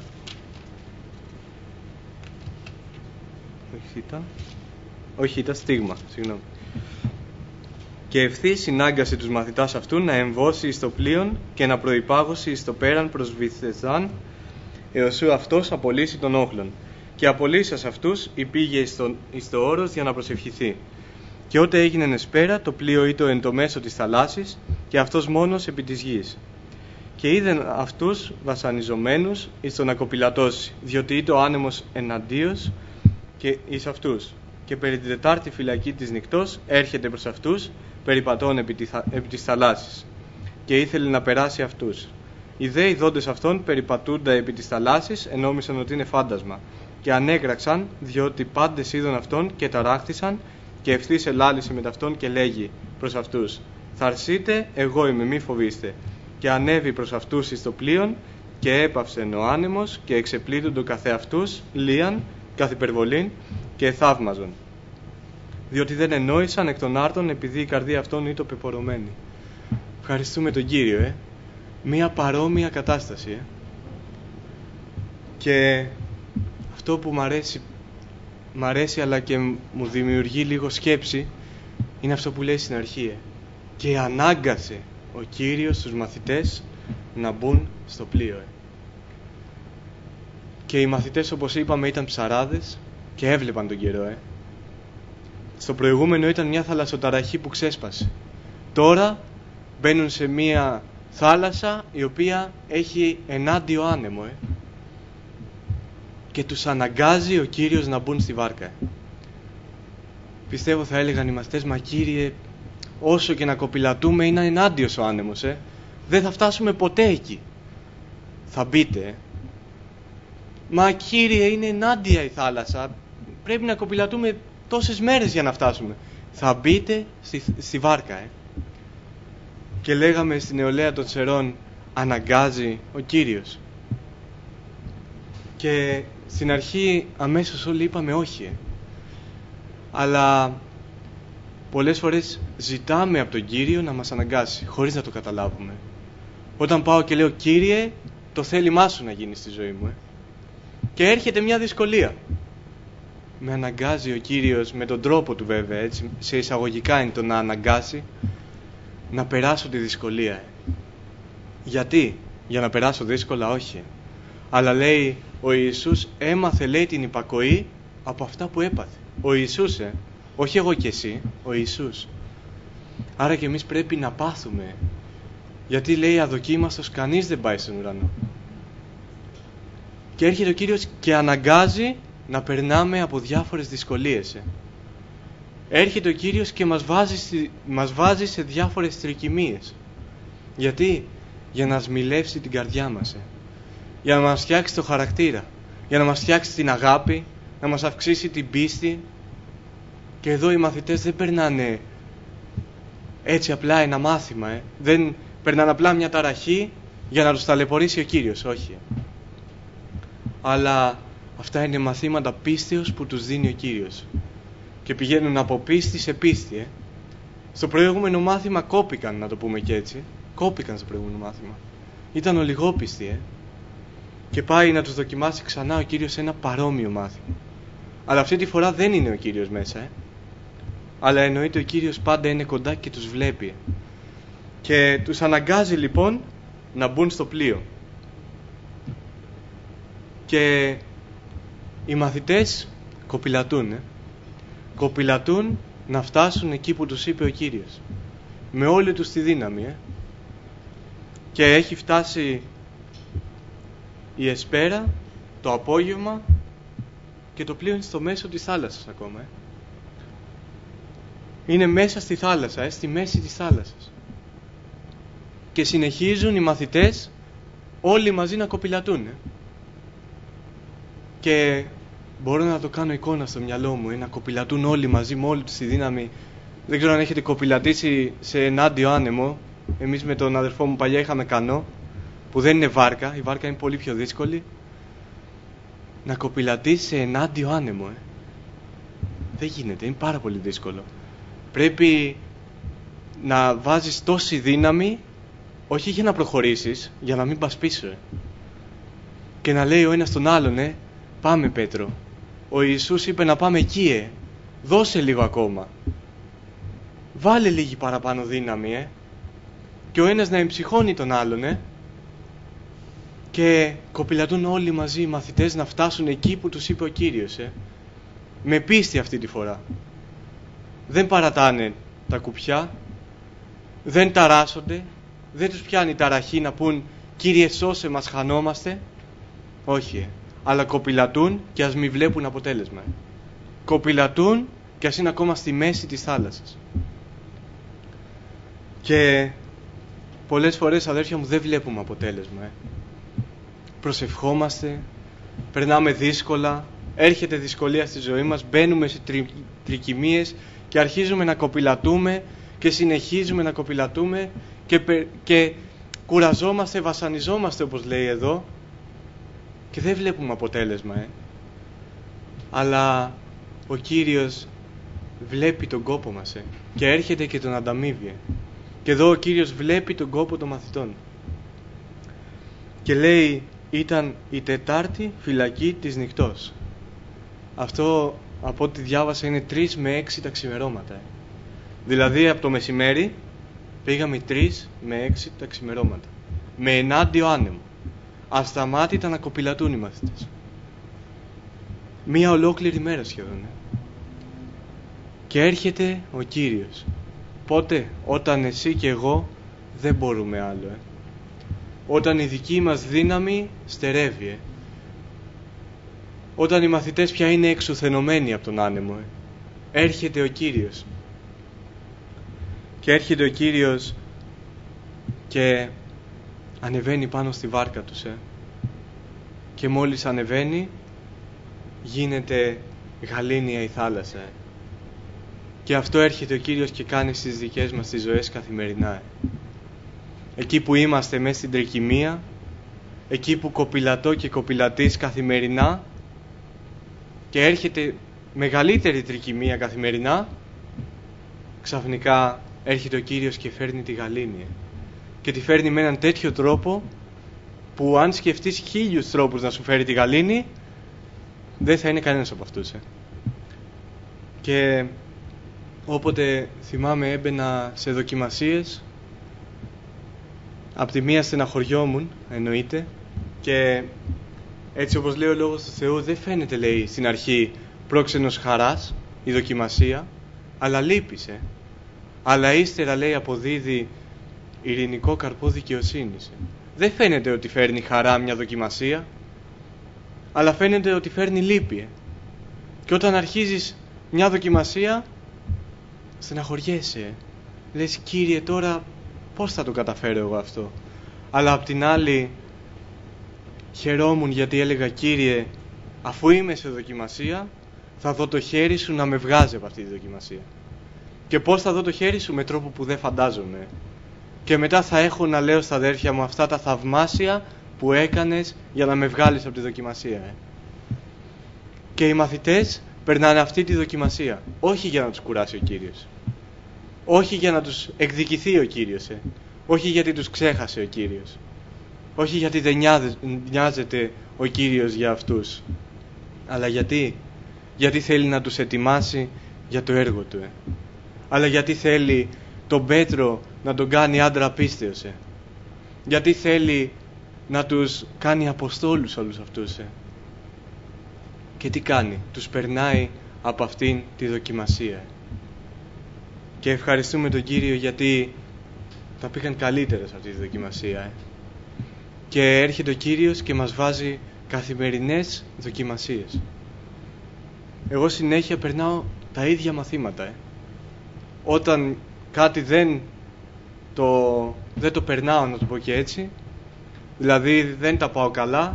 Όχι Ήτα. Όχι Ήτα, στίγμα, συγγνώμη. Και ευθύ συνάγκασε τους μαθητάς αυτού να εμβώσει εις το πλοίον και να προϋπάγωσει εις το πέραν προς Βηθεσδάν, έως ου αυτός απολύσει τον όχλον. Και απολύσας αυτούς υπήγε εις το, εις το όρος για να προσευχηθεί. Και ότε έγινε εσπέρα, το πλοίο ήτο εν το μέσο της θαλάσσης και αυτός μόνος επί της γης. Και είδεν αυτούς βασανιζομένους εις τον ακοπηλατώσει, διότι ήτο άνεμος εναντίος και εις αυτούς. Και περί την τετάρτη φυλακή της νυκτός έρχεται προς αυτούς, περιπατών επί, τη, επί της θαλάσσης. Και ήθελε να περάσει αυτούς. Οι δε ειδώντες αυτών περιπατούντα επί της θαλάσσης ενόμισαν ότι είναι φάντασμα. Και ανέγραξαν, διότι πάντες είδον αυτόν και ταράχτησαν, και ευθύς ελάλησε με ταυτόν και λέγει προς αυτούς: «Θαρσείτε, εγώ είμαι, μη φοβήστε». Και ανέβη προς αυτούς εις το πλοίον, και έπαυσεν ο άνεμος, και εξεπλήττοντο καθεαυτούς, λίαν, καθ' υπερβολήν, και θαύμαζον. διότι δεν ενόησαν εκ των άρτων, επειδή η καρδία αυτών ήτο πεπορωμένη. Ευχαριστούμε τον Κύριο, ε. Μία παρόμοια κατάσταση, ε. Και αυτό που μ' αρέσει, μ' αρέσει αλλά και μου δημιουργεί λίγο σκέψη, είναι αυτό που λέει στην αρχή, ε. Και ανάγκασε ο Κύριος τους μαθητές να μπουν στο πλοίο, ε. Και οι μαθητές, όπως είπαμε, ήταν ψαράδες και έβλεπαν τον καιρό, ε. Στο προηγούμενο ήταν μια θαλασσοταραχή που ξέσπασε. Τώρα μπαίνουν σε μια θάλασσα η οποία έχει ενάντιο άνεμο, ε. Και τους αναγκάζει ο Κύριος να μπουν στη βάρκα, ε. Πιστεύω θα έλεγαν οι μαθητές, μα Κύριε, όσο και να κοπηλατούμε είναι ενάντιος ο άνεμος, ε. Δεν θα φτάσουμε ποτέ εκεί. Θα μπείτε, ε. Μα Κύριε, είναι ενάντια η θάλασσα, πρέπει να κοπηλατούμε τόσες μέρες για να φτάσουμε. Θα μπείτε στη, στη βάρκα, ε. Και λέγαμε στην νεολαία των Τσερών, αναγκάζει ο Κύριος. Και στην αρχή αμέσως όλοι είπαμε όχι, ε. Αλλά πολλές φορές ζητάμε από τον Κύριο να μας αναγκάσει, χωρίς να το καταλάβουμε. Όταν πάω και λέω, Κύριε, το θέλημά σου να γίνει στη ζωή μου, ε. Και έρχεται μια δυσκολία. Με αναγκάζει ο Κύριος, με τον τρόπο του βέβαια, έτσι, σε εισαγωγικά είναι το να αναγκάσει, να περάσω τη δυσκολία, ε. Γιατί? Για να περάσω δύσκολα? Όχι, ε. Αλλά λέει, ο Ιησούς έμαθε, λέει, την υπακοή από αυτά που έπαθε. Ο Ιησούς, ε. Όχι εγώ και εσύ, ο Ιησούς. Άρα και εμείς πρέπει να πάθουμε. Γιατί λέει, αδοκίμαστος κανείς δεν πάει στον ουρανό. Και έρχεται ο Κύριος και αναγκάζει να περνάμε από διάφορες δυσκολίες, ε. Έρχεται ο Κύριος και μας βάζει, στη, μας βάζει σε διάφορες τρικυμίες. Γιατί? Για να σμιλεύσει την καρδιά μας, ε. Για να μας φτιάξει το χαρακτήρα. Για να μας φτιάξει την αγάπη. Να μας αυξήσει την πίστη. Και εδώ οι μαθητές δεν περνάνε έτσι απλά ένα μάθημα, ε. Δεν περνάνε απλά μια ταραχή για να τους ταλαιπωρήσει ο Κύριος, όχι, ε. Αλλά αυτά είναι μαθήματα πίστεως που τους δίνει ο Κύριος. Και πηγαίνουν από πίστη σε πίστη, ε. Στο προηγούμενο μάθημα κόπηκαν, να το πούμε και έτσι. Κόπηκαν στο προηγούμενο μάθημα. Ήταν ολιγόπιστοι, ε. Και πάει να τους δοκιμάσει ξανά ο Κύριος ένα παρόμοιο μάθημα. Αλλά αυτή τη φορά δεν είναι ο Κύριος μέσα, ε. Αλλά εννοείται ο Κύριος πάντα είναι κοντά και τους βλέπει, ε. Και τους αναγκάζει λοιπόν να μπουν στο πλοίο. Και οι μαθητές κοπηλατούν, ε. Κοπηλατούν να φτάσουν εκεί που τους είπε ο Κύριος. Με όλη τους τη δύναμη, ε. Και έχει φτάσει η εσπέρα, το απόγευμα, και το πλοίο είναι στο μέσο της θάλασσας ακόμα, ε. Είναι μέσα στη θάλασσα, ε, στη μέση της θάλασσας. Και συνεχίζουν οι μαθητές όλοι μαζί να κοπηλατούν, ε. Και μπορώ να το κάνω εικόνα στο μυαλό μου, ε, να κοπηλατούν όλοι μαζί με όλη τους τη δύναμη. Δεν ξέρω αν έχετε κοπηλατήσει σε ενάντιο άνεμο. Εμείς με τον αδερφό μου παλιά είχαμε κανό, που δεν είναι βάρκα. Η βάρκα είναι πολύ πιο δύσκολη. Να κοπηλατήσει σε ενάντιο άνεμο, ε. Δεν γίνεται, είναι πάρα πολύ δύσκολο. Πρέπει να βάζεις τόση δύναμη, όχι για να προχωρήσεις, για να μην πας πίσω, ε. Και να λέει ο ένας τον άλλον, ε, πάμε Πέτρο, ο Ιησούς είπε να πάμε εκεί, ε. Δώσε λίγο ακόμα. Βάλε λίγη παραπάνω δύναμη, ε. Και ο ένας να εμψυχώνει τον άλλον, ε. Και κοπηλατούν όλοι μαζί οι μαθητές να φτάσουν εκεί που τους είπε ο Κύριος, ε. Με πίστη αυτή τη φορά. Δεν παρατάνε τα κουπιά, δεν ταράσσονται, δεν τους πιάνει ταραχή να πούν Κύριε σώσε μας, χανόμαστε. Όχι, ε. Αλλά κοπηλατούν και ας μη βλέπουν αποτέλεσμα, ε. Κοπηλατούν και ας είναι ακόμα στη μέση της θάλασσας. Και πολλές φορές, αδέρφια μου, δεν βλέπουμε αποτέλεσμα, ε. Προσευχόμαστε, περνάμε δύσκολα, έρχεται δυσκολία στη ζωή μας, μπαίνουμε σε τρι, τρικυμίες και αρχίζουμε να κοπηλατούμε και συνεχίζουμε να κοπηλατούμε και, και κουραζόμαστε, βασανιζόμαστε όπως λέει εδώ και δεν βλέπουμε αποτέλεσμα, ε. Αλλά ο Κύριος βλέπει τον κόπο μας ε, και έρχεται και τον ανταμείβει. Ε. Και εδώ ο Κύριος βλέπει τον κόπο των μαθητών. Και λέει, ήταν η Τετάρτη φυλακή της νυχτός. Αυτό από ό,τι διάβασα είναι τρεις με έξι τα ξημερώματα. Ε. Δηλαδή από το μεσημέρι πήγαμε τρεις με έξι τα ξημερώματα. Με ενάντιο άνεμο. Ασταμάτητα να κοπηλατούν οι μαθητές. Μία ολόκληρη μέρα σχεδόν. Ε. Και έρχεται ο Κύριος. Πότε? Όταν εσύ και εγώ δεν μπορούμε άλλο. Ε. Όταν η δική μας δύναμη στερεύει. Ε. Όταν οι μαθητές πια είναι εξουθενωμένοι από τον άνεμο. Ε. Έρχεται ο Κύριος. Και έρχεται ο Κύριος και ανεβαίνει πάνω στη βάρκα τους. Ε. Και μόλις ανεβαίνει γίνεται γαλήνια η θάλασσα. Ε. Και αυτό έρχεται ο Κύριος και κάνει στις δικές μας τις ζωές καθημερινά. Ε. Εκεί που είμαστε μέσα στην τρικυμία, εκεί που κοπηλατώ και κοπηλατείς καθημερινά και έρχεται μεγαλύτερη τρικυμία καθημερινά, ξαφνικά έρχεται ο Κύριος και φέρνει τη γαλήνη. Και τη φέρνει με έναν τέτοιο τρόπο που αν σκεφτείς χίλιους τρόπους να σου φέρει τη γαλήνη, δεν θα είναι κανένας από αυτούς. Ε. Και όποτε θυμάμαι έμπαινα σε δοκιμασίες, απ' τη μία στεναχωριόμουν, εννοείται, και έτσι όπως λέει ο Λόγος του Θεού, δεν φαίνεται, λέει, στην αρχή πρόξενος χαράς η δοκιμασία, αλλά λύπησε. Αλλά ύστερα, λέει, αποδίδει ειρηνικό καρπό δικαιοσύνης. Δεν φαίνεται ότι φέρνει χαρά μια δοκιμασία, αλλά φαίνεται ότι φέρνει λύπη. Και όταν αρχίζεις μια δοκιμασία, στεναχωριέσαι. Λες, Κύριε, τώρα πώς θα το καταφέρω εγώ αυτό? Αλλά απ' την άλλη χαιρόμουν γιατί έλεγα, Κύριε, αφού είμαι σε δοκιμασία, θα δω το χέρι σου να με βγάζει από αυτή τη δοκιμασία. Και πώς θα δω το χέρι σου? Με τρόπο που δεν φαντάζομαι. Και μετά θα έχω να λέω στα αδέρφια μου αυτά τα θαυμάσια που έκανες για να με βγάλεις από τη δοκιμασία. Ε. Και οι μαθητές περνάνε αυτή τη δοκιμασία. Όχι για να τους κουράσει ο Κύριος. Όχι για να τους εκδικηθεί ο Κύριος. Ε. Όχι γιατί τους ξέχασε ο Κύριος. Όχι γιατί δεν νοιάζεται ο Κύριος για αυτούς. Αλλά γιατί? Γιατί θέλει να τους ετοιμάσει για το έργο του. Ε. Αλλά γιατί θέλει τον Πέτρο να τον κάνει άντρα πίστεως. Ε. Γιατί θέλει να τους κάνει αποστόλους όλους αυτούς. Ε. Και τι κάνει? Τους περνάει από αυτήν τη δοκιμασία. Ε. Και ευχαριστούμε τον Κύριο γιατί τα πήγαν καλύτερα σε αυτή τη δοκιμασία. Ε. Και έρχεται ο Κύριος και μας βάζει καθημερινές δοκιμασίες. Εγώ συνέχεια περνάω τα ίδια μαθήματα. Ε. Όταν κάτι δεν το, δεν το περνάω, να το πω και έτσι, δηλαδή δεν τα πάω καλά,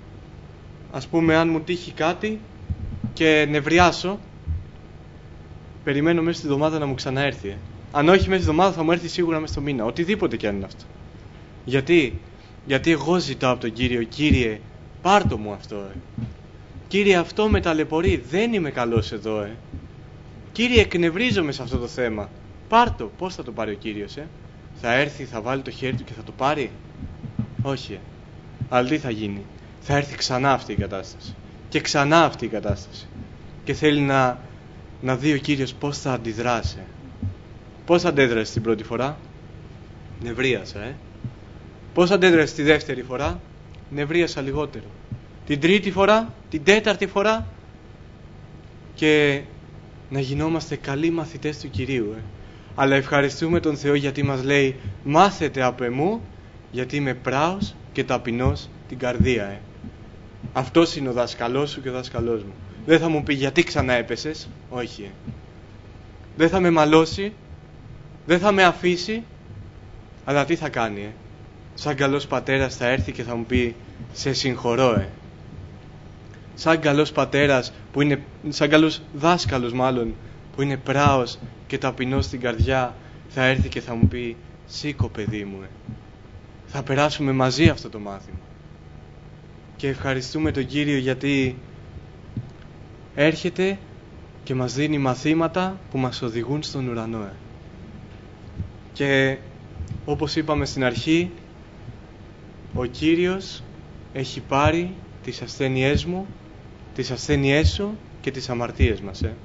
ας πούμε αν μου τύχει κάτι και νευριάσω, περιμένω μέσα στη εβδομάδα να μου ξαναέρθει. Ε. Αν όχι μέσα στη εβδομάδα θα μου έρθει σίγουρα μέσα στο μήνα, οτιδήποτε κι αν είναι αυτό. Γιατί? Γιατί εγώ ζητάω από τον Κύριο, Κύριε, πάρ' το μου αυτό. Ε. Κύριε, αυτό με ταλαιπωρεί, δεν είμαι καλός εδώ. Ε. Κύριε, εκνευρίζομαι σε αυτό το θέμα. Πάρ' το. Πώς θα το πάρει ο Κύριος? Ε? Θα έρθει, θα βάλει το χέρι του και θα το πάρει? Όχι. Ε. Αλλά τι θα γίνει? Θα έρθει ξανά αυτή η κατάσταση. Και ξανά αυτή η κατάσταση. Και θέλει να, να δει ο Κύριος πώς θα αντιδράσει. Πώς αντέδρασε την πρώτη φορά? Νευρίασα. Ε? Πώς αντέδρασε τη δεύτερη φορά? Νευρίασα λιγότερο. Την τρίτη φορά? Την τέταρτη φορά? Και να γινόμαστε καλοί μαθητές του Κυρίου. Ε. Αλλά ευχαριστούμε τον Θεό γιατί μας λέει, μάθετε από εμού, γιατί είμαι πράος και ταπεινός την καρδία. Ε. Αυτός είναι ο δάσκαλός σου και ο δάσκαλός μου. Δεν θα μου πει γιατί ξανά έπεσες. Όχι. Ε. Δεν θα με μαλώσει, δεν θα με αφήσει, αλλά τι θα κάνει? Ε. Σαν καλός πατέρας θα έρθει και θα μου πει, σε συγχωρώ. Ε. Σαν καλός πατέρας, που είναι, σαν καλός δάσκαλος μάλλον, που είναι πράος και ταπεινός στην καρδιά, θα έρθει και θα μου πει, σήκω παιδί μου. Ε. Θα περάσουμε μαζί αυτό το μάθημα. Και ευχαριστούμε τον Κύριο γιατί έρχεται και μας δίνει μαθήματα που μας οδηγούν στον ουρανό. Ε. Και όπως είπαμε στην αρχή, ο Κύριος έχει πάρει τις ασθένειές μου, τις ασθένειές σου και τις αμαρτίες μας. Ε.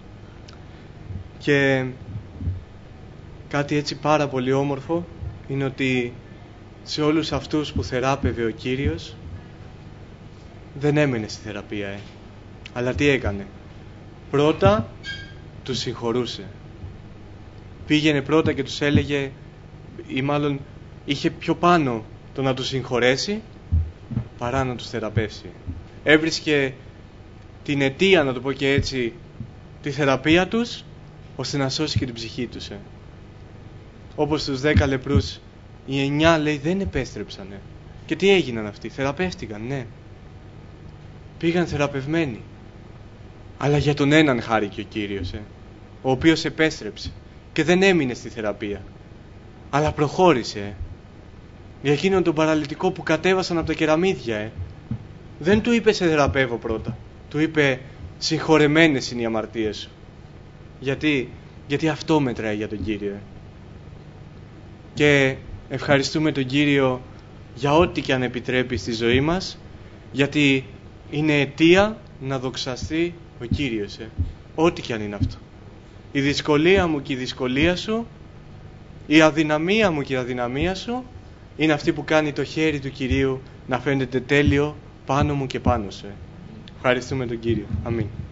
Και κάτι έτσι πάρα πολύ όμορφο είναι ότι σε όλους αυτούς που θεράπευε ο Κύριος δεν έμενε στη θεραπεία. Ε. Αλλά τι έκανε? Πρώτα τους συγχωρούσε. Πήγαινε πρώτα και τους έλεγε, ή μάλλον είχε πιο πάνω το να τους συγχωρέσει παρά να τους θεραπεύσει. Έβρισκε την αιτία, να το πω και έτσι, τη θεραπεία τους, ώστε να σώσει και την ψυχή τους. Ε. Όπως τους δέκα λεπρούς, οι εννιά λέει δεν επέστρεψανε. Και τι έγιναν αυτοί? Θεραπεύτηκαν, ναι. Πήγαν θεραπευμένοι. Αλλά για τον έναν χάρηκε ο Κύριος, ε, ο οποίος επέστρεψε και δεν έμεινε στη θεραπεία, αλλά προχώρησε. Ε. Για εκείνον τον παραλυτικό που κατέβασαν από τα κεραμίδια, ε. δεν του είπε σε θεραπεύω πρώτα. Του είπε συγχωρεμένες είναι οι αμαρτίες σου. Γιατί, γιατί αυτό μετράει για τον Κύριο. Ε. Και ευχαριστούμε τον Κύριο για ό,τι και αν επιτρέπει στη ζωή μας, γιατί είναι αιτία να δοξαστεί ο Κύριος. Ε. Ό,τι και αν είναι αυτό. Η δυσκολία μου και η δυσκολία σου, η αδυναμία μου και η αδυναμία σου, είναι αυτή που κάνει το χέρι του Κυρίου να φαίνεται τέλειο πάνω μου και πάνω σου. Ε. Ευχαριστούμε τον Κύριο. Αμήν.